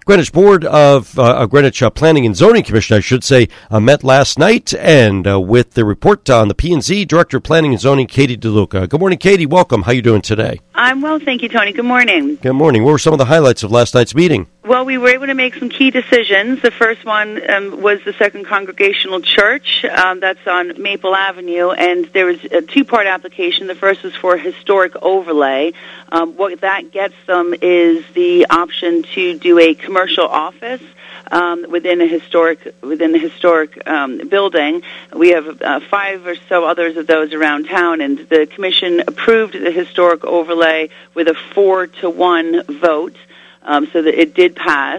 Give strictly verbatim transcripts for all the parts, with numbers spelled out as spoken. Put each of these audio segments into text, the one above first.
Greenwich Board of uh, Greenwich uh, Planning and Zoning Commission, I should say, uh, met last night, and uh, with the report on the P and Z, Director of Planning and Zoning, Katie DeLuca. Good morning, Katie. Welcome. How are you doing today? I'm well, thank you, Tony. Good morning. Good morning. What were some of the highlights of last night's meeting? Well, we were able to make some key decisions. The first one um, was the Second Congregational Church. Um, that's on Maple Avenue, and there was a two-part application. The first was for a historic overlay. Um, what that gets them is the option to do a commercial office Um, within a historic within the historic um, building. We have uh, five or so others of those around town, and the commission approved the historic overlay with a four to one vote, um, so that it did pass.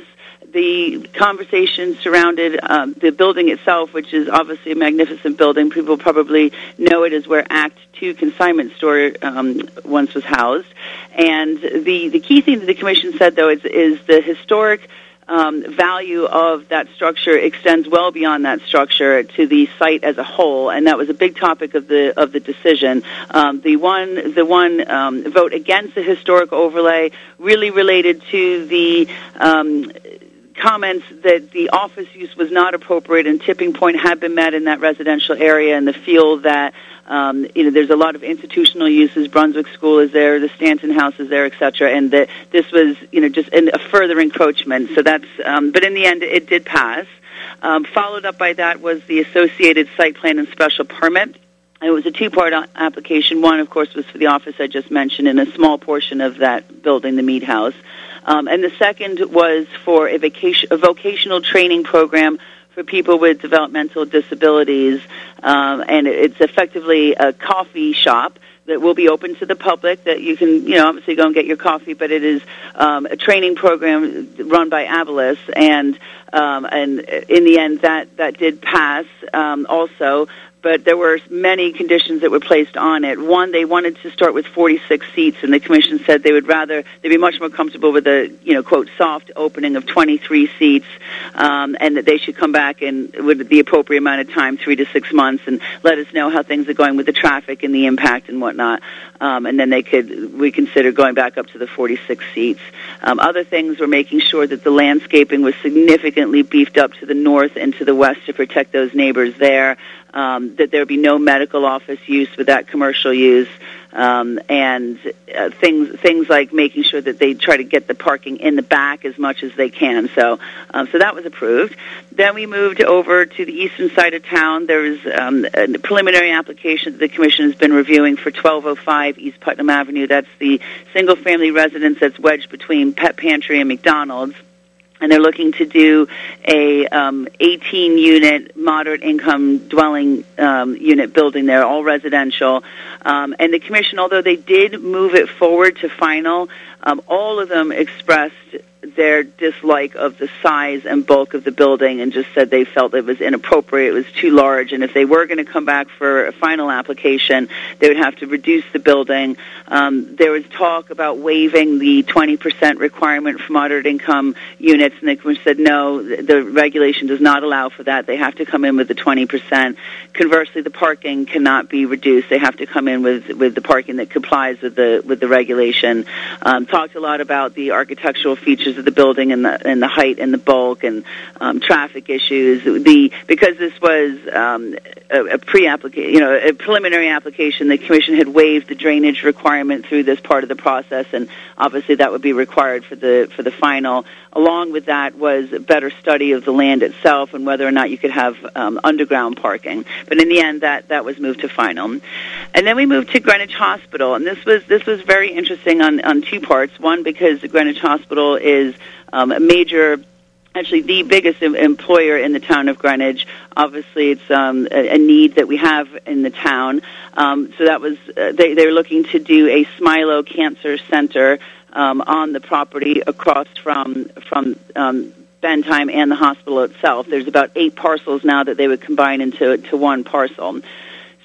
The conversation surrounded um, the building itself, which is obviously a magnificent building. People probably know it as where Act Two consignment store um, once was housed. And the the key thing that the commission said, though, is, is the historic Um, value of that structure extends well beyond that structure to the site as a whole, and that was a big topic of the of the decision. Um, the one the one um, vote against the historic overlay really related to the um, comments that the office use was not appropriate and tipping point had been met in that residential area, and the feel that Um, you know, there's a lot of institutional uses. Brunswick School is there, the Stanton House is there, et cetera, and that this was, you know, just a further encroachment. So that's, um, but in the end, it did pass. Um, followed up by that was the associated site plan and special permit. It was a two-part application. One, of course, was for the office I just mentioned, and a small portion of that building, the Mead House. Um, and the second was for a, vacation, a vocational training program for people with developmental disabilities, um, and it's effectively a coffee shop that will be open to the public, that you can, you know, obviously go and get your coffee, but it is um, a training program run by Abilis, and um, and in the end, that, that did pass um, also. But there were many conditions that were placed on it. One, they wanted to start with forty-six seats, and the commission said they would rather, they'd be much more comfortable with a, you know, quote, soft opening of twenty-three seats, um, and that they should come back and with the appropriate amount of time, three to six months, and let us know how things are going with the traffic and the impact and whatnot. Um, and then they could reconsider going back up to the forty-six seats. Um, other things were making sure that the landscaping was significantly beefed up to the north and to the west to protect those neighbors there. Um, that there would be no medical office use with that commercial use, um, and uh, things things like making sure that they try to get the parking in the back as much as they can. So, um, so that was approved. Then we moved over to the eastern side of town. There was um, a preliminary application that the commission has been reviewing for twelve oh five East Putnam Avenue. That's the single-family residence that's wedged between Pet Pantry and McDonald's. And they're looking to do a um, eighteen-unit moderate-income dwelling um, unit building there, all residential. Um, and the commission, although they did move it forward to final, um, all of them expressed their dislike of the size and bulk of the building and just said they felt it was inappropriate, it was too large, and if they were going to come back for a final application, they would have to reduce the building. Um, there was talk about waiving the twenty percent requirement for moderate-income units, and they said no, the regulation does not allow for that. They have to come in with the twenty percent. Conversely, the parking cannot be reduced. They have to come in with, with the parking that complies with the with the regulation. Um, talked a lot about the architectural features of the building and the and the height and the bulk and um, traffic issues. The because this was um, a, a pre-application, you know, a preliminary application, the commission had waived the drainage requirement through this part of the process, and obviously that would be required for the for the final. Along with that was a better study of the land itself and whether or not you could have um, underground parking. But in the end, that that was moved to final. And then we moved to Greenwich Hospital, and this was this was very interesting on on two parts. One, because the Greenwich Hospital is um, a major, actually the biggest employer in the town of Greenwich. Obviously, it's um, a, a need that we have in the town. Um, so that was uh, they they were looking to do a Smilo Cancer Center um, on the property across from from. Um, Bentime and the hospital itself. There's about eight parcels now that they would combine into to one parcel.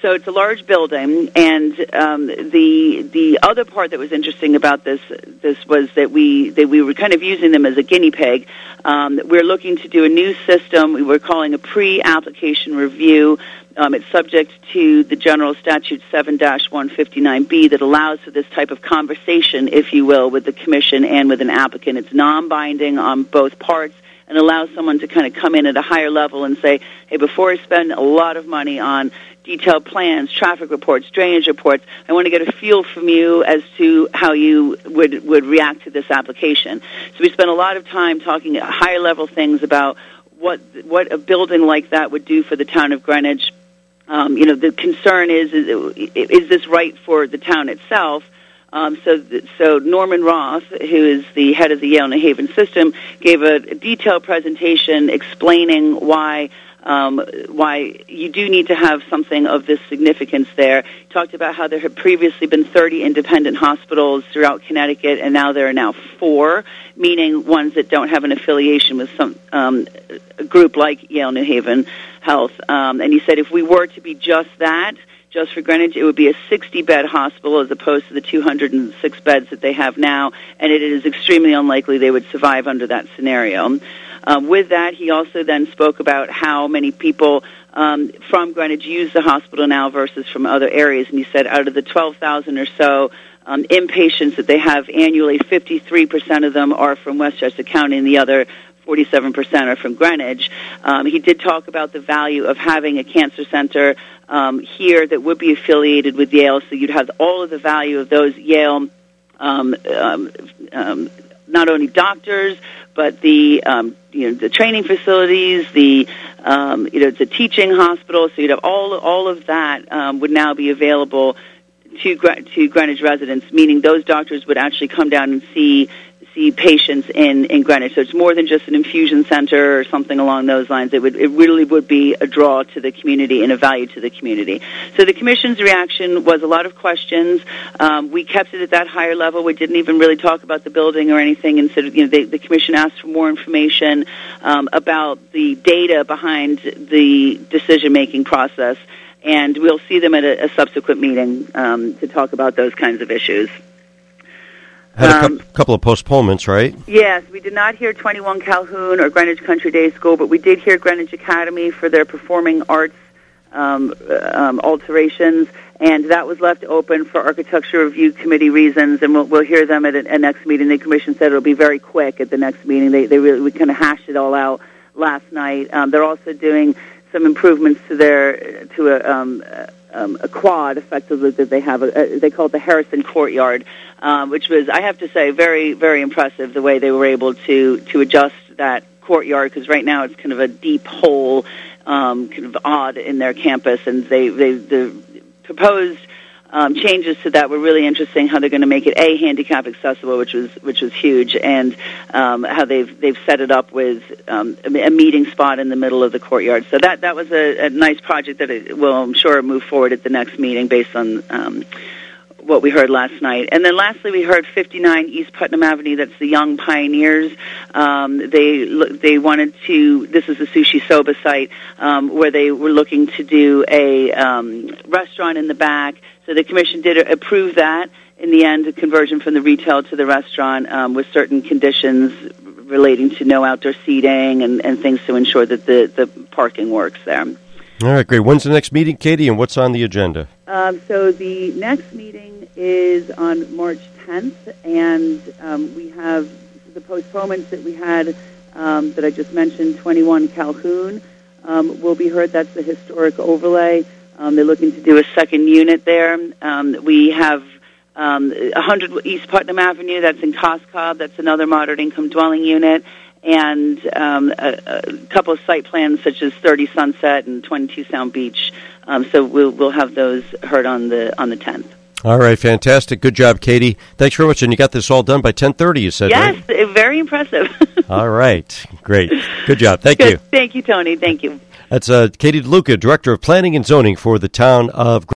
So it's a large building, and um, the the other part that was interesting about this this was that we that we were kind of using them as a guinea pig. Um, we're looking to do a new system we were calling a pre-application review. Um, it's subject to the General Statute seven dash one fifty-nine B that allows for this type of conversation, if you will, with the commission and with an applicant. It's non-binding on both parts and allows someone to kind of come in at a higher level and say, hey, before I spend a lot of money on detailed plans, traffic reports, drainage reports, I want to get a feel from you as to how you would, would react to this application. So we spent a lot of time talking at higher level things about what what a building like that would do for the town of Greenwich. Um, you know, the concern is, is, is this right for the town itself? Um, so, so Norman Roth, who is the head of the Yale New Haven system, gave a, a detailed presentation explaining why um, why you do need to have something of this significance there. He talked about how there had previously been thirty independent hospitals throughout Connecticut, and now there are now four, meaning ones that don't have an affiliation with some um, a group like Yale New Haven Health. Um, and he said if we were to be just that, just for Greenwich, it would be a sixty-bed hospital as opposed to the two hundred six beds that they have now, and it is extremely unlikely they would survive under that scenario. Um, with that, he also then spoke about how many people um, from Greenwich use the hospital now versus from other areas, and he said out of the twelve thousand or so um, inpatients that they have annually, fifty-three percent of them are from Westchester County, and the other forty-seven percent are from Greenwich. Um, he did talk about the value of having a cancer center um, here that would be affiliated with Yale, so you'd have all of the value of those Yale, um, um, um, not only doctors, but the um, you know the training facilities, the um, you know the teaching hospital. So you'd have all all of that um, would now be available to to Greenwich residents, meaning those doctors would actually come down and see. see patients in, in Greenwich. So it's more than just an infusion center or something along those lines. It would it really would be a draw to the community and a value to the community. So the Commission's reaction was a lot of questions. Um, we kept it at that higher level. We didn't even really talk about the building or anything. Instead of, you know, they, the Commission asked for more information um, about the data behind the decision-making process, and we'll see them at a, a subsequent meeting um, to talk about those kinds of issues. Had a um, couple of postponements, right? Yes, we did not hear twenty-one Calhoun or Greenwich Country Day School, but we did hear Greenwich Academy for their performing arts um, um, alterations, and that was left open for Architecture Review Committee reasons, and we'll, we'll hear them at a, a next meeting. The Commission said it'll be very quick at the next meeting. They, they really we kind of hashed it all out last night. Um, they're also doing some improvements to their to a. Um, Um, a quad, effectively, that they have. A, a, they call it the Harrison Courtyard, um, which was, I have to say, very, very impressive the way they were able to, to adjust that courtyard, because right now it's kind of a deep hole, um, kind of odd in their campus, and they, they the proposed um, changes to that were really interesting. How they're going to make it a handicap accessible, which was which was huge, and um, how they've they've set it up with um, a meeting spot in the middle of the courtyard. So that that was a, a nice project that it will, I'm sure, move forward at the next meeting based on um, what we heard last night. And then lastly, we heard fifty-nine East Putnam Avenue. That's the Young Pioneers. Um, they they wanted to. This is the Sushi Soba site um, where they were looking to do a um, restaurant in the back. So the Commission did approve that in the end, a conversion from the retail to the restaurant um, with certain conditions relating to no outdoor seating and, and things to ensure that the, the parking works there. All right, great. When's the next meeting, Katie, and what's on the agenda? Um, so the next meeting is on March tenth, and um, we have the postponements that we had um, that I just mentioned, twenty-one Calhoun um, will be heard. That's the historic overlay. Um, they're looking to do a second unit there. Um, we have um, one hundred East Putnam Avenue. That's in Coscob. That's another moderate-income dwelling unit. And um, a, a couple of site plans such as thirty Sunset and twenty-two Sound Beach. Um, so we'll we'll have those heard on the on the tenth. All right, fantastic. Good job, Katie. Thanks very much. And you got this all done by ten thirty, you said, yes, right? Yes, very impressive. All right, great. Good job. Thank Good. you. Thank you, Tony. Thank you. That's uh, Katie DeLuca, Director of Planning and Zoning for the town of